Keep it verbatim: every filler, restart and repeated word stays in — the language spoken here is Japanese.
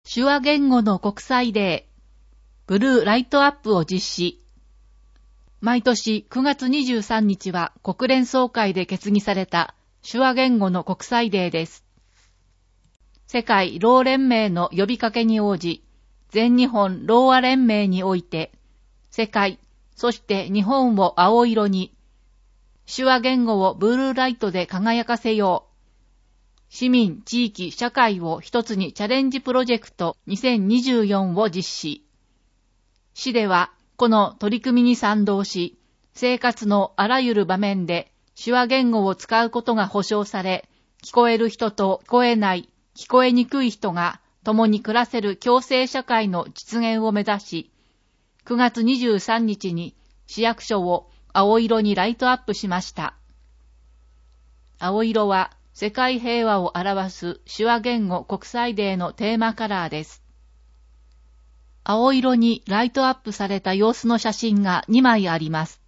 手話言語の国際デー、ブルーライトアップを実施。毎年くがつにじゅうさんにちは国連総会で決議された手話言語の国際デーです。世界ろう連盟の呼びかけに応じ、全日本ろう話連盟において、世界、そして日本を青色に、手話言語をブルーライトで輝かせよう。市民、地域、社会を一つにチャレンジプロジェクトにせんにじゅうよんを実施。市では、この取り組みに賛同し、生活のあらゆる場面で手話言語を使うことが保障され、聞こえる人と聞こえない、聞こえにくい人が共に暮らせる共生社会の実現を目指し、くがつにじゅうさんにちに市役所を青色にライトアップしました。青色は世界平和を表す手話言語国際デーのテーマカラーです。青色にライトアップされた様子の写真がにまいあります。